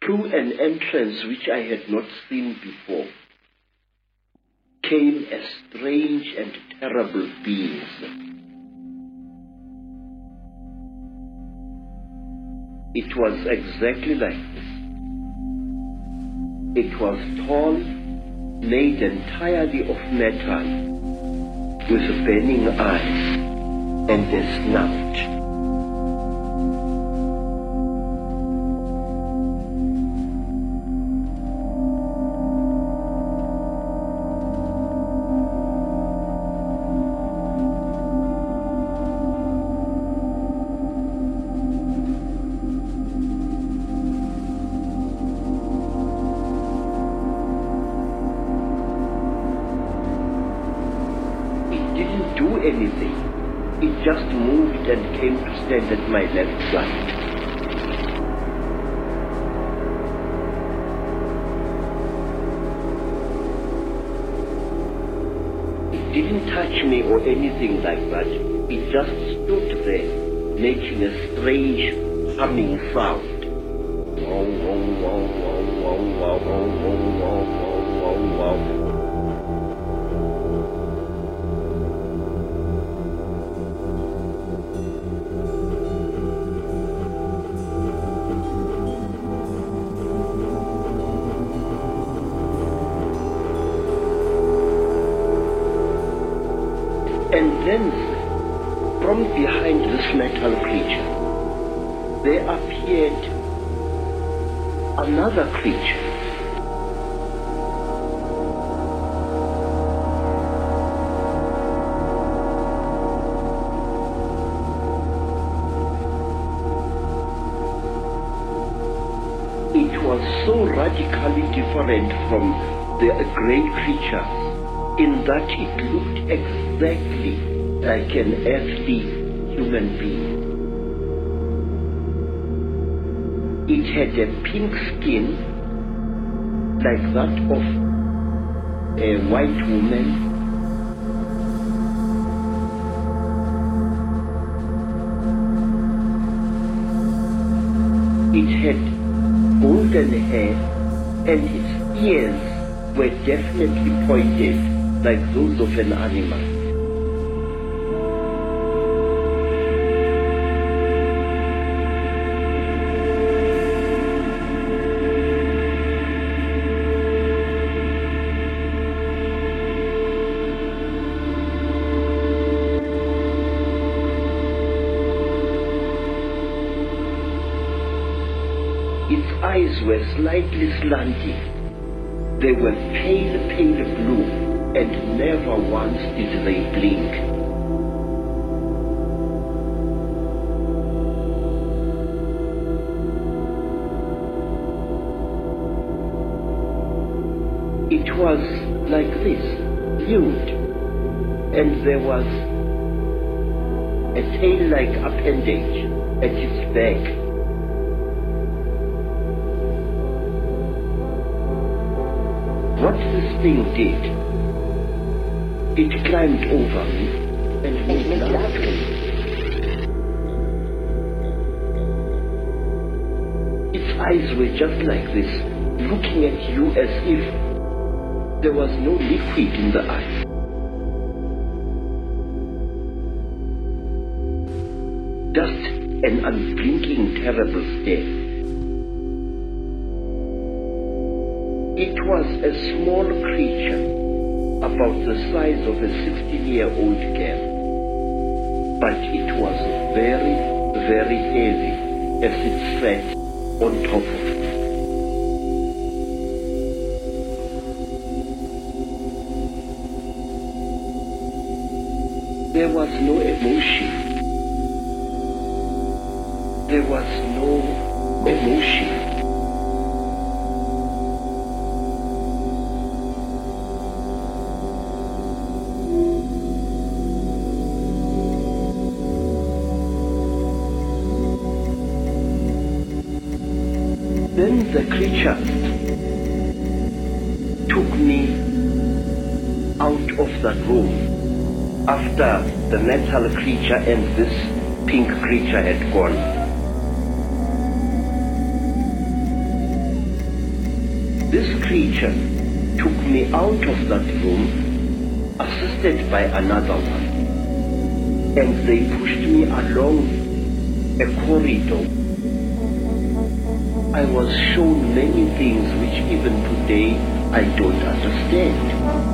through an entrance which I had not seen before, came a strange and terrible being. It was exactly like this. It was tall, made entirely of metal, with burning eyes and a snout. Anything. It just moved and came to stand at my left side. It didn't touch me or anything like that. It just stood there, making a strange humming sound. Wow, wow, wow, wow, wow, wow, wow, wow, wow, wow, wow. And then, from behind this metal creature, there appeared another creature. It was so radically different from the great creatures in that it looked exactly like an earthly human being. It had a pink skin like that of a white woman. It had golden hair and its ears were definitely pointed like those of an animal. Its eyes were slightly slanting. They were pale blue, and never once did they blink. It was like this, nude, and there was a tail-like appendage at its back. What this thing did, it climbed over me and made love to me. Its eyes were just like this, looking at you as if there was no liquid in the eyes. Just an unblinking, terrible stare. It was a small creature, about the size of a 16-year-old girl. But it was very, very heavy as it sat on top of it. There was no emotion. There was no emotion. Then the creature took me out of that room after the metal creature and this pink creature had gone. This creature took me out of that room, assisted by another one, and they pushed me along a corridor. I was shown many things which even today I don't understand.